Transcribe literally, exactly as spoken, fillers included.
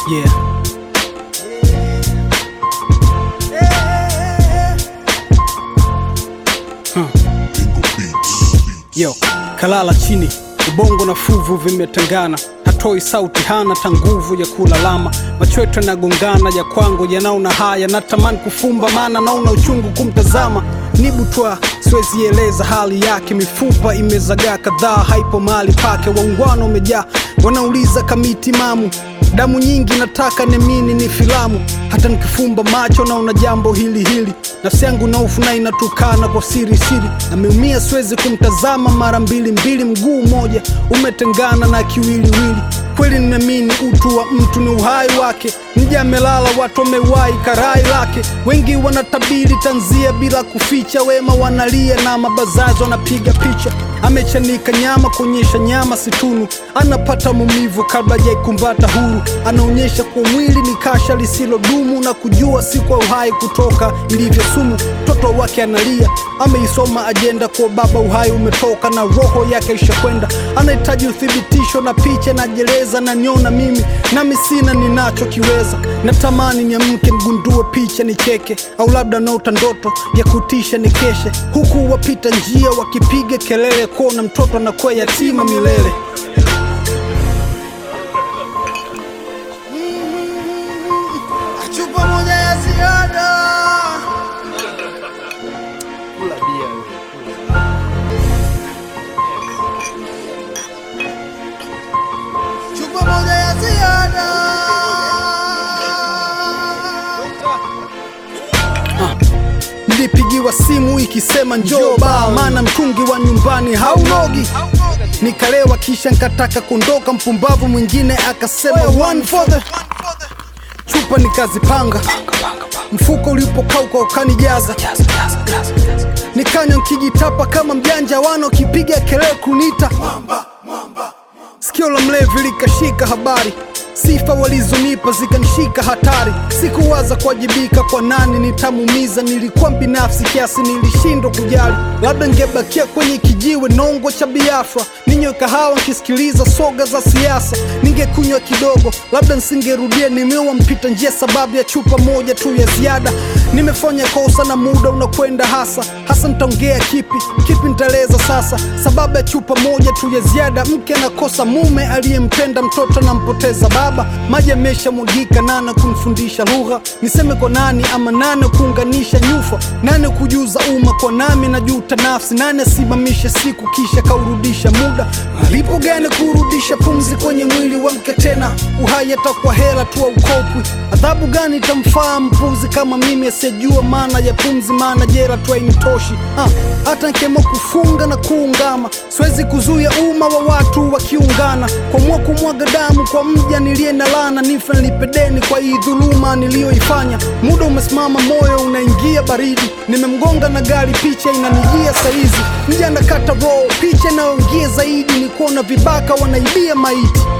Yeah. Huh. Yo, kalala chini, ubongo na fuvu vimetengana, hatoi sauti, hana ta nguvu ya kulalama. Macho yetu yanagongana, ya kwangu yanaona haya, natamani kufumba maana naona uchungu kumtazama. Nibutwa siwezi eleza hali yake, mifupa imezagaa kadhaa, haipo mahali pake. Waungwana umejaa, wanauliza kamiti mamu, damu nyingi nataka nemini ni filamu. Hata nikifumba macho naona jambo hili hili, nafsi yangu na ufu na inatukana kwa siri siri. Ameumia siwezi kumtazama mara mbili mbili, mguu moja umetengana na kiwiliwili. Kweli nimeamini utu wa mtu ni uhai wake, nje amelala watu wamewai karai lake. Wengi wanatabiri tanzia bila kuficha, wema wanalia na mabazazi wanapiga picha. Amechanika nyama kuonyesha nyama situnu, anapata maumivu kabla hajaikumbata huru. Anaonyesha kwa mwili ni kasha lisilo dumu, na kujua si kwa uhai kutoka ilivyo sumu. Mtoto wake analia, ameisoma ajenda kwa baba, uhai umetoka na roho yake ishakwenda. Anahitaji uthibitisho na picha na jeleza, na niona mimi nami sina ninacho kiweza. Natamani niamke mgundue picha nicheke, au labda naota ndoto ya kutisha nikeshe, huku wapita njia wakipiga kelele kuona mtoto anakuwa yatima milele. Chupa moja ya ziada. Kula bia. Chupa moja ya ziada. Nilipigiwa simu ikisema njoo baa, maana mtungi wa nyumbani haunogi. Nikalewa kisha nkataka kundoka, mpumbavu mwingine akasema one for the. Chupa nikazipanga, mfuko ulipokauka ukanijaza. Nikanywa nkijitapa kama mjanja, wano kipiga kelele kunita sikio la mlevi likashika habari, sifa walizonipa zikanishika hatari. Sikuwaza kuwajibika kwa nani nitamumiza, nilikuwa binafsi kiasi nilishindwa kujali. Labda ngebakia kwenye kijiwe nongo cha Biafra, ninywe kahawa nkisikiliza soga za siasa. Ningekunywa kidogo, labda nsingerudia, nimewa mpita njia sababu ya chupa moja tu ya ziada. Nimefanya kosa na muda unakwenda hasa hasa, nitaongea kipi kipi nitaeleza sasa. Sababu ya chupa moja tu ya ziada, mke anakosa mume aliyempenda, mtoto nampoteza baba. Maji yamesha mwagika, nane kunifundisha lugha, niseme kwa nani ama nane kuunganisha nyufa. Nane kujuza umma kwa nami na juta nafsi, nane simamishe siku kisha kaurudisha muda. Malipo gani kurudisha pumzi kwenye mwili wa mke tena? Uhai atakuwa hela tu au kopwi? Adhabu gani itamfaa mpuzi kama mimi asiyejua maana ya pumzi, maana jera tu hainitoshi. Ah, hata nkemo kufunga na kuungama, siwezi kuzuia umma wa watu wakiungana kwa mwa kumwaga damu kwa mja niliye na lana. Nife nilipe deni kwa hii dhuluma niliyoifanya. Muda umesimama, moyo unaingia baridi, nimemgonga na gari, picha inanijia saizi. Mja nakata roho, picha inayoingia zaidi ni kuona vibaka wanaibia maiti.